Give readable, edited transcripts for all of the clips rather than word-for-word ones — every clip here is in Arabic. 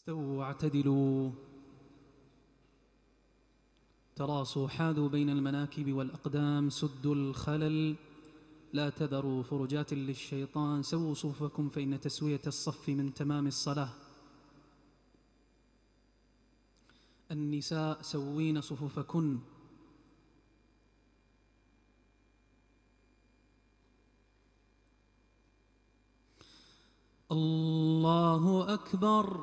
استووا واعتدلوا تراصوا حاذوا بين المناكب والأقدام سدوا الخلل لا تذروا فرجات للشيطان سووا صفوفكم فإن تسوية الصف من تمام الصلاة. النساء سوين صفوفكن. الله أكبر.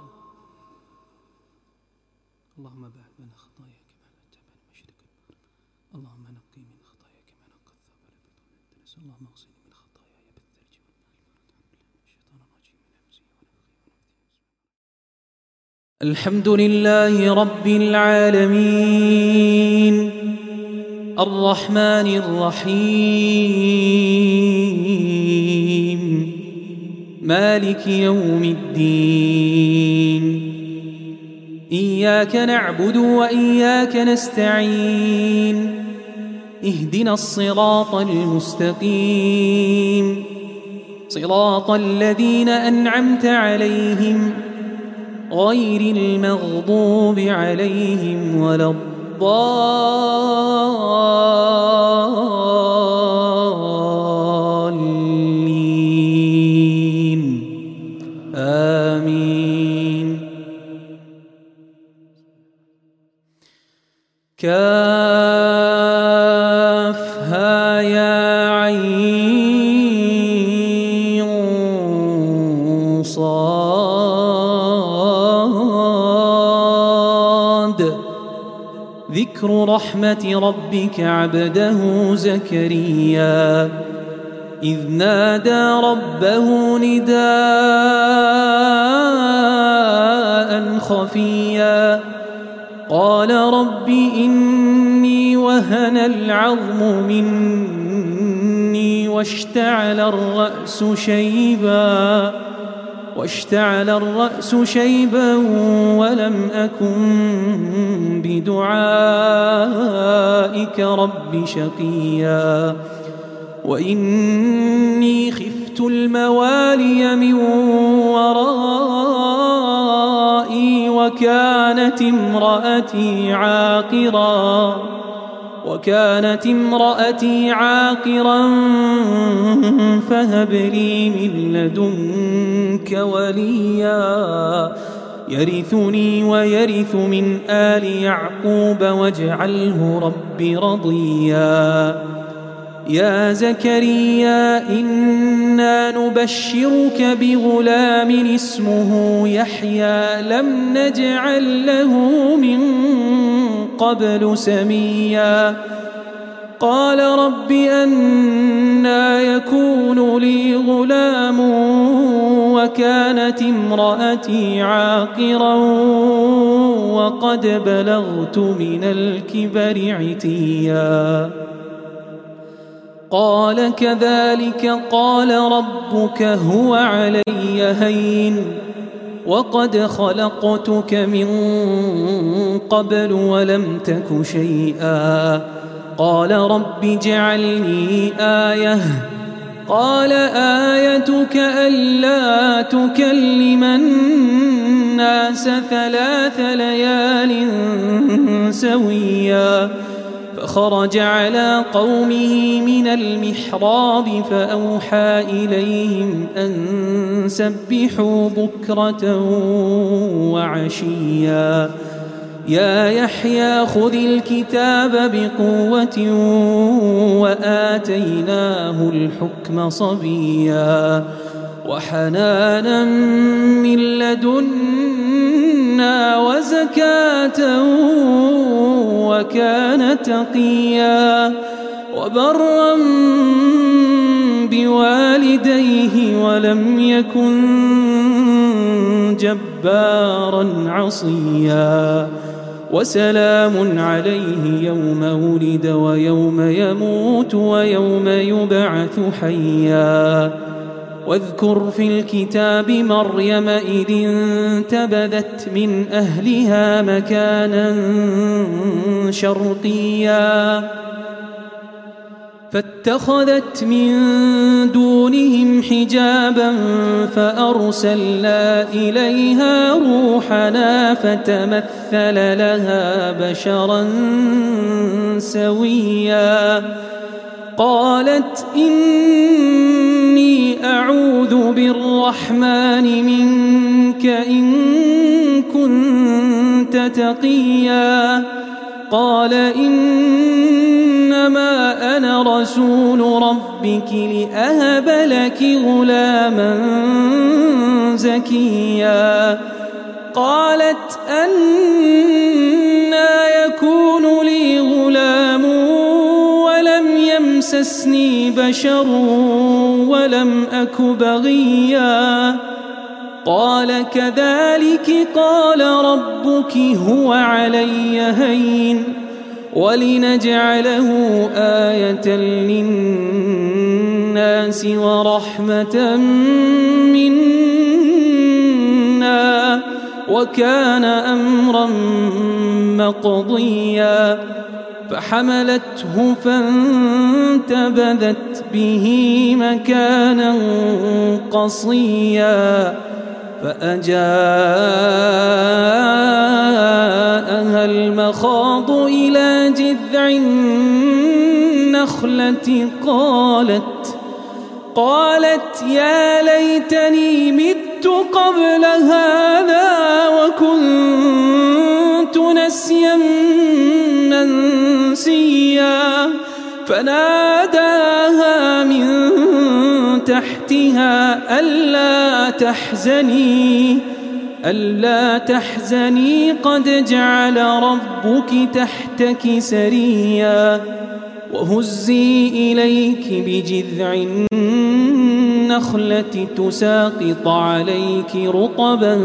اللهم باعد بين خطاياك ما بين المشرق والمغرب. اللهم نقي من خطاياك ما نقى الثوب الأبيض من الدنس. اللهم اغسلني من خطاياي بالثلج والماء الشيطان الرجيم من همزه ونفخه. الحمد لله رب العالمين الرحمن الرحيم مالك يوم الدين. إياك نعبد وإياك نستعين. اهدنا الصراط المستقيم صراط الذين أنعمت عليهم غير المغضوب عليهم ولا الضالين. آمين. كافها يا عين صاد. ذكر رحمة ربك عبده زكريا إذ نادى ربه نداء خفيا قال رب إني وهن العظم مني واشتعل الرأس شيبا ولم أكن بدعائك رب شقيا وإني خفت الموالي من ورائي وكانت امرأتي عاقرا فهب لي من لدنك وليا يرثني ويرث من آل يعقوب واجعله رب رضيا. يا زكريا إنا نبشرك بغلام اسمه يحيى لم نجعل له من قبل سميا. قال رب أنى يكون لي غلام وكانت امرأتي عاقرا وقد بلغت من الكبر عتيا. قال كذلك قال ربك هو علي هين وقد خلقتك من قبل ولم تك شيئا. قال رب اجعلني آية. قال آيتك ألا تكلم الناس 3 ليال سويا. فخرج على قومه من المحراب فأوحى إليهم أن سبحوا بكرة وعشيا. يا يحيى خذ الكتاب بقوة وآتيناه الحكم صبيا وحنانا من لدنا وزكاة وكان تقيا وبرا بوالديه ولم يكن جبارا عصيا. وسلام عليه يوم ولد ويوم يموت ويوم يبعث حيا. واذكر في الكتاب مريم إذ انتبذت من أهلها مكانا شرقيا فاتخذت من دونهم حجابا فأرسلنا إليها روحنا فتمثل لها بشرا سويا قالت إني أعوذ بالرحمن منك إن كنت تقيا قال إنما أنا رسول ربك لأهب لك غلاما زكيا قالت أنى يكون لي غلام ولم يمسسني بشر ولم أك بغيا قال كذلك قال ربك هو علي هين ولنجعله آية للناس ورحمة منا وكان أمرا مقضيا فحملته فانتبذت به مكانا قصيا فأجاءها المخاض إلى جذع النخلة قالت يا ليتني مت قبل هذا وكنت نسيا منسيا فناداها من تحتها ألا تحزني قد جعل ربك تحتك سريا وهزي إليك بجذع النخلة تساقط عليك رطبا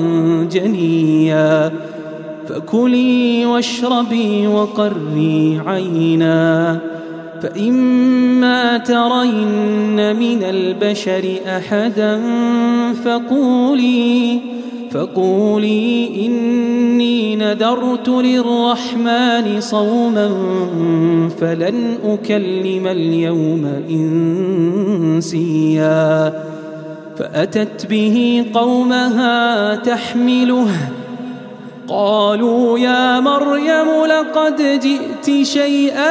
جنيا فكلي واشربي وقري عينا فإما ترين من البشر أحدا فقولي إني نذرت للرحمن صوما فلن أكلم اليوم إنسيا فأتت به قومها تحمله قالوا يا مريم لقد جئت شيئا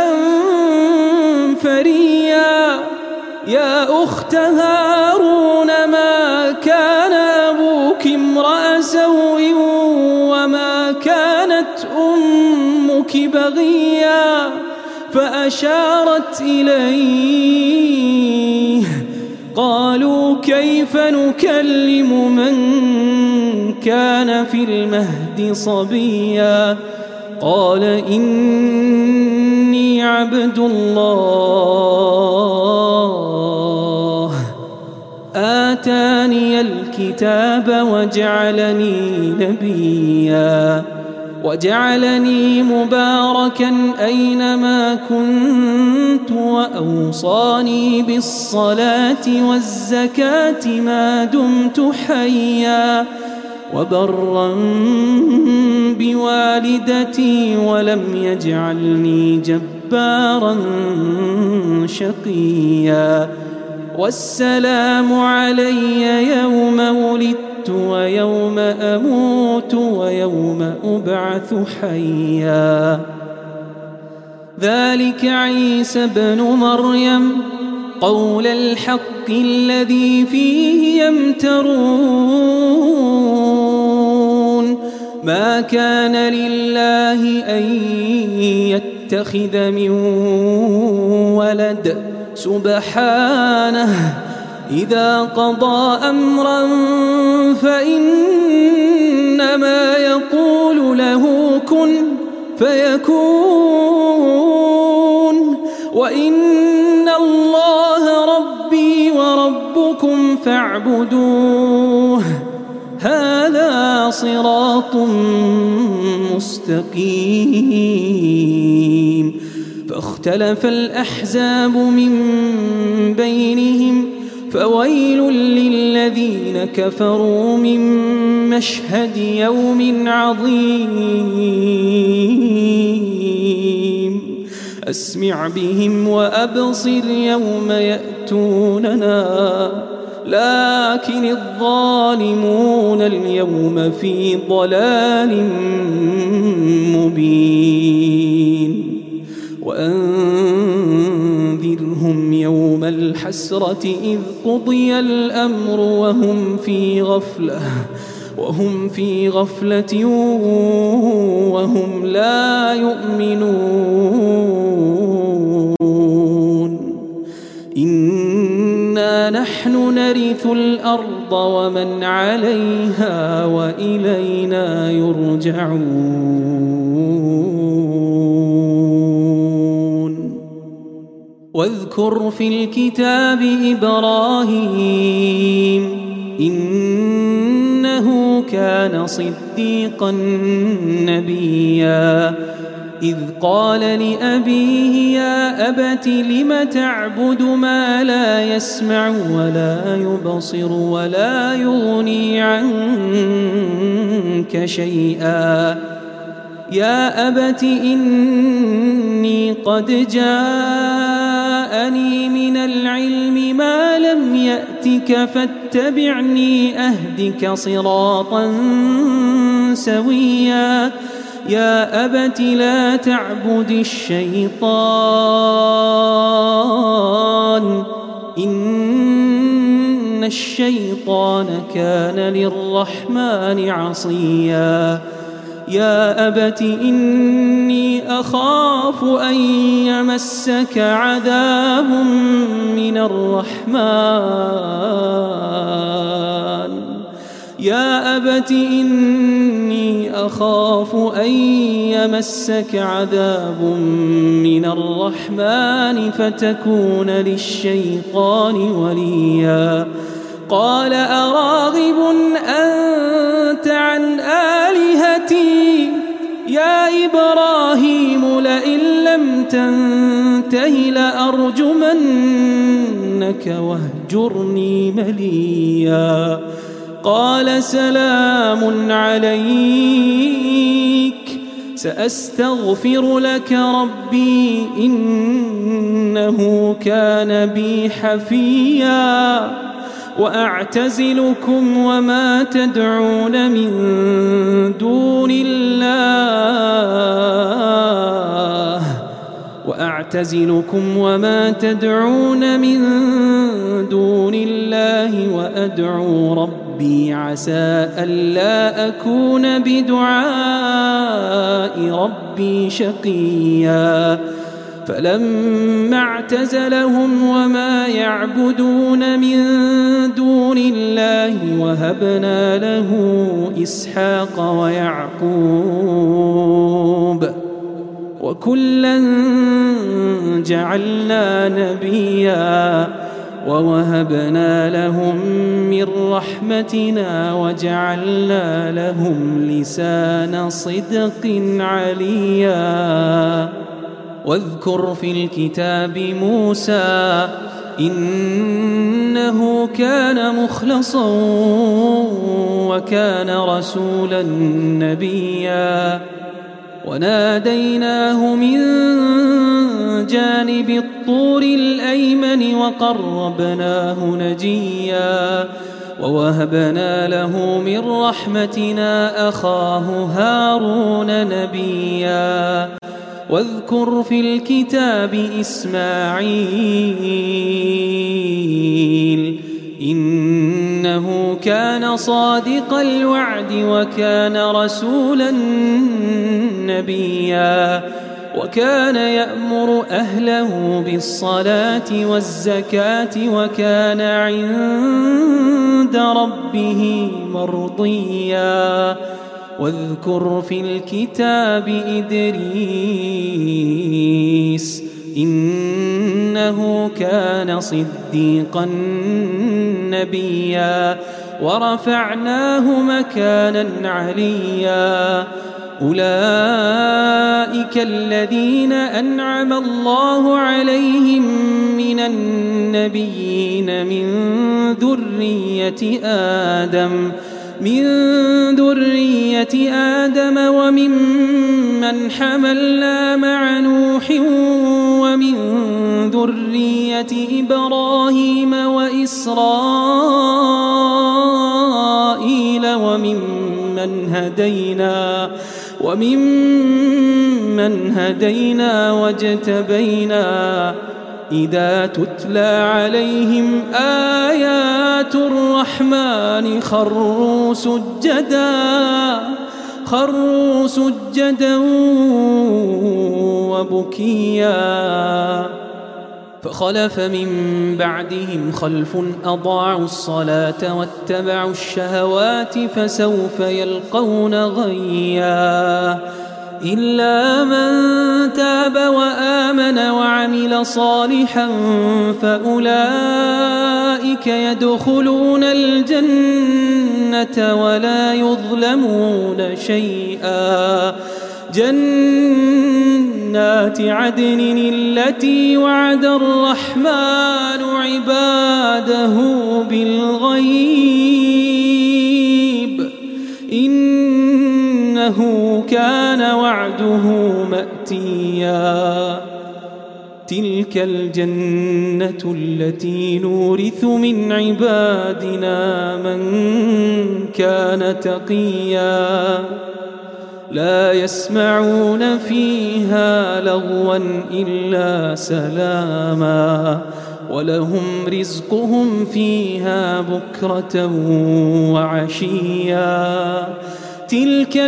فريا يا أخت هارون ما كان أبوك امرأ سوء وما كانت أمك بغيا فأشارت إليه قالوا كيف نكلم من كان في المهد صبيا قال إني عبد الله آتاني الكتاب وجعلني مباركا أينما كنت وأوصاني بالصلاة والزكاة ما دمت حيا وبرا بوالدتي ولم يجعلني جبارا شقيا والسلام علي يوم ولدت ويوم أموت ويوم أبعث حيا ذلك عيسى بن مريم قول الحق الذي فيه يمترون ما كان لله أن يتخذ من ولد سبحانه إذا قضى أمرا فإنما يقول له كن فيكون وإن الله ربي وربكم فاعبدوه هذا صراط مستقيم فاختلف الأحزاب من بينهم فويل للذين كفروا من مشهد يوم عظيم أسمع بهم وأبصر يوم يأتوننا لكن الظالمون اليوم في ضلال مبين وأنذرهم يوم الحسرة إذ قضي الأمر وهم في غفلة وهم لا يؤمنون إنا نحن نرث الأرض ومن عليها وإلينا يرجعون واذكر في الكتاب إبراهيم إنه كان صديقا نبيا إذ قال لأبيه يا أبت لم تعبد ما لا يسمع ولا يبصر ولا يغني عنك شيئا يا أبت إني قد جاءني من العلم ما لم يأتك فاتبعني أهدك صراطا سويا يا أبت لا تعبد الشيطان إن الشيطان كان للرحمن عصيا يا أبت إني أخاف أن يمسك عذاب من الرحمن يا أبت إني أخاف أن يمسك عذاب من الرحمن فتكون للشيطان وليا قال أراغب أنت عن آلهتي يا إبراهيم لئن لم تنته لأرجمنك واهجرني مليا قال سلام عليك سأستغفر لك ربي إنه كان بي حفيا وأعتزلكم وما تدعون من دون الله وأدعو ربي عسى ألا أكون بدعاء ربي شقيا فلما اعتزلهم وما يعبدون من دون الله وهبنا له إسحاق ويعقوب وكلا جعلنا نبيا ووهبنا لهم من رحمتنا وجعلنا لهم لسان صدق عليا واذكر في الكتاب موسى إنه كان مخلصا وكان رسولا نبيا وناديناه من جانب الطور الأيمن وقربناه نجيا ووهبنا له من رحمتنا أخاه هارون نبيا واذكر في الكتاب إسماعيل إنه كان صادق الوعد وكان رسولا نبيا وكان يأمر أهله بالصلاة والزكاة وكان عند ربه مرضيا واذكر في الكتاب إدريس إنه كان صديقا نبيا ورفعناه مكانا عليا أولئك الذين أنعم الله عليهم من النبيين من ذرية آدم من ذرية آدم وممن حملنا مع نوح ومن ذرية إبراهيم وإسرائيل وممن هدينا واجتبينا إذا تتلى عليهم آيات الرحمن خروا سجدا وبكيا فخلف من بعدهم خلف أضاعوا الصلاة واتبعوا الشهوات فسوف يلقون غيا إلا من تاب وآمن وعمل صالحا فأولئك يدخلون الجنة ولا يظلمون شيئا جنات عدن التي وعد الرحمن عباده بالغيب إنه كان وعده مأتيا تلك الجنة التي نورث من عبادنا من كان تقيا لا يسمعون فيها لغوا إلا سلاما ولهم رزقهم فيها بكرة وعشيا تلك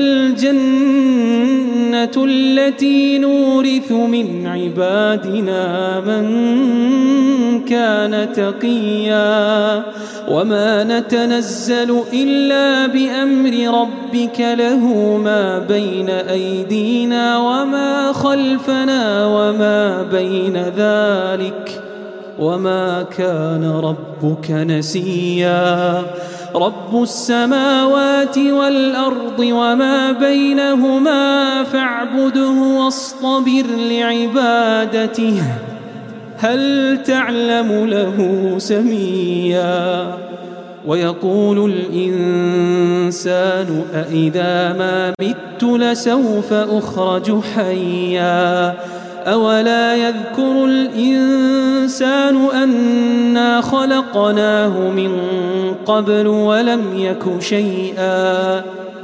الجنة التي نورث من عبادنا من كان تقيا وما نتنزل إلا بأمر ربك له ما بين أيدينا وما خلفنا وما بين ذلك وما كان ربك نسيا رب السماوات والأرض وما بينهما فاعبده واصطبر لعبادته هل تعلم له سميا ويقول الإنسان أإذا ما مت لسوف أخرج حيا أولا يذكر الإنسان أنا خلقناه من قبل ولم يك شيئا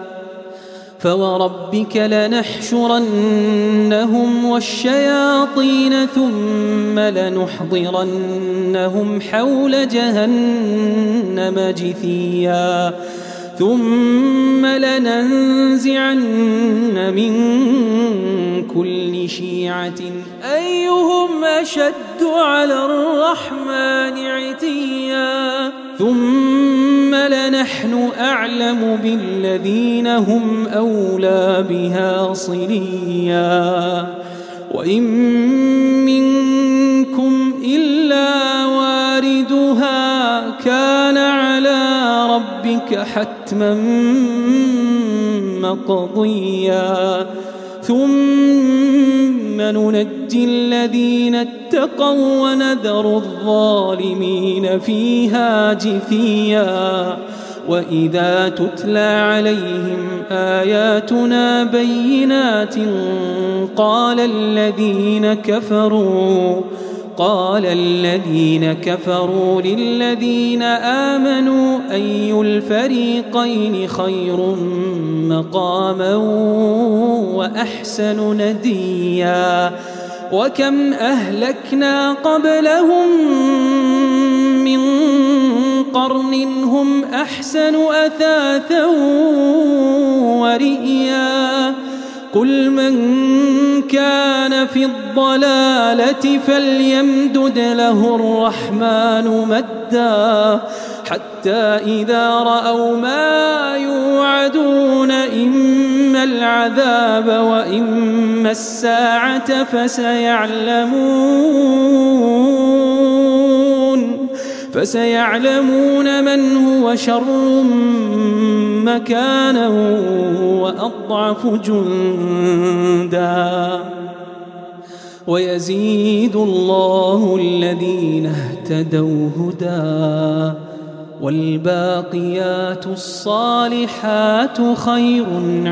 فوربك لنحشرنهم والشياطين ثم لنحضرنهم حول جهنم جثيا ثم لننزعن من كل شيعة أيهم أشد على الرحمن عتيا ثم لنحن أعلم بالذين هم أولى بها صليا وإن منكم إلا واردها كان على ربك حتما مقضيا ثم ننجي الذين اتقوا ونذر الظالمين فيها جثيا وإذا تتلى عليهم آياتنا بينات قال الذين كفروا للذين آمنوا أي الفريقين خير مقاما وأحسن نديا وكم أهلكنا قبلهم من قرن هم أحسن أثاثا ورئيا قل من كان في الضلالة فليمدد له الرحمن مدا حتى إذا رأوا ما يوعدون إما العذاب وإما الساعة فسيعلمون من هو شر مكانا وأضعف جندا ويزيد الله الذين اهتدوا هدى والباقيات الصالحات خير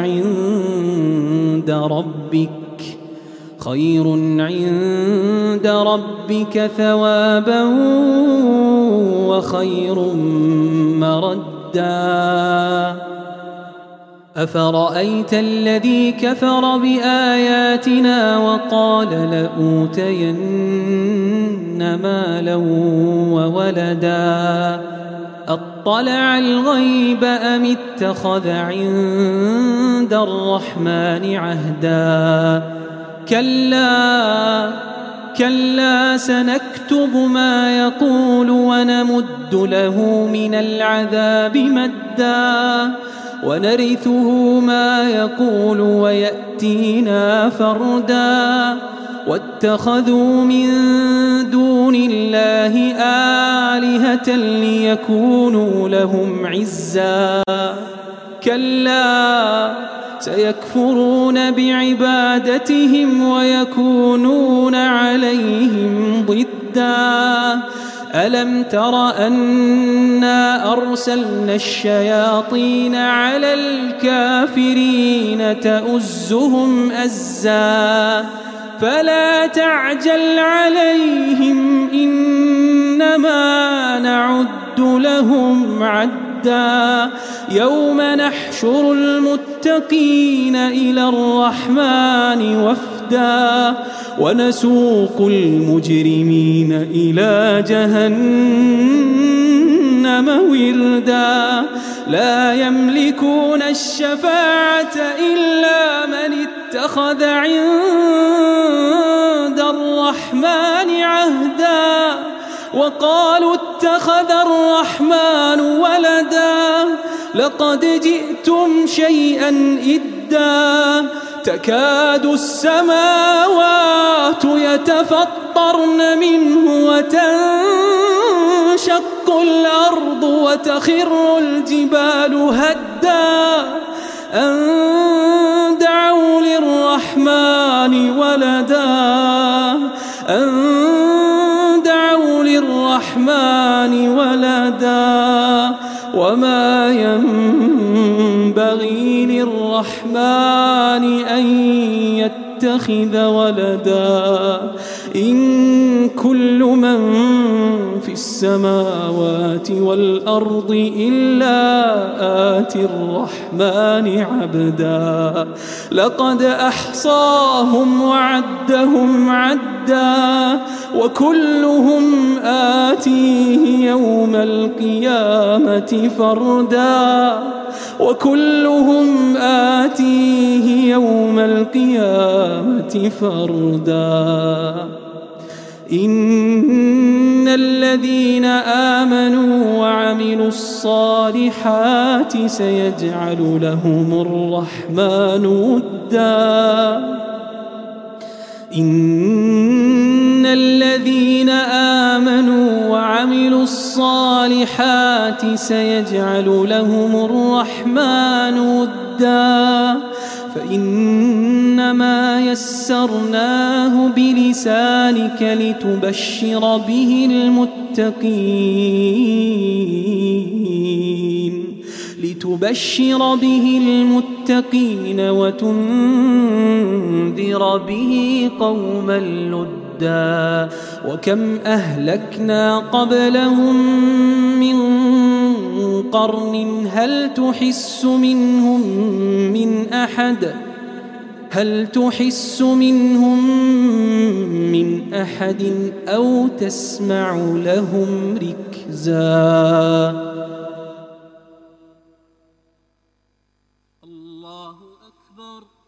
عند ربك ثوابا وخير مردا. أفرأيت الذي كفر بآياتنا وقال لأوتين مالا وولدا أطلع الغيب أم اتخذ عند الرحمن عهدا كلا سنكتب ما يقول ونمد له من العذاب مدا ونرثه ما يقول ويأتينا فردا. واتخذوا من دون الله آلهة ليكونوا لهم عزا كلا سيكفرون بعبادتهم ويكونون عليهم ضدا. ألم تر أنا أرسلنا الشياطين على الكافرين تؤزهم أزا فلا تعجل عليهم إنما نعد لهم عدا. يوم نحشر المتقين إلى الرحمن وفدا ونسوق المجرمين إلى جهنم وردا. لا يملكون الشفاعة إلا من اتخذ عند الرحمن عهدا وقالوا اتخذ الرحمن ولدا لقد جئتم شيئا إدا. تكاد السماوات يتفطرن منه وتنشق الأرض وتخر الجبال هدا أن دعوا للرحمن ولدا وما ينبغي للرحمن أن يتخذ ولدا. إن كل من في السماوات والأرض إلا آتي الرحمن عبدا. لقد أحصاهم وعدهم عدا وكلهم آتيه يوم القيامة فردا. إن الذين آمنوا وعملوا الصالحات سيجعل لهم الرحمن ودا. إن الذين آمنوا وعملوا الصالحات سيجعل لهم الرحمن ودا فإنما يسرناه بلسانك لتبشر به المتقين وتنذر به قوما لدا. وكم أهلكنا قبلهم من قرن هل تحس منهم من أحد أو تسمع لهم ركزا. الله أكبر.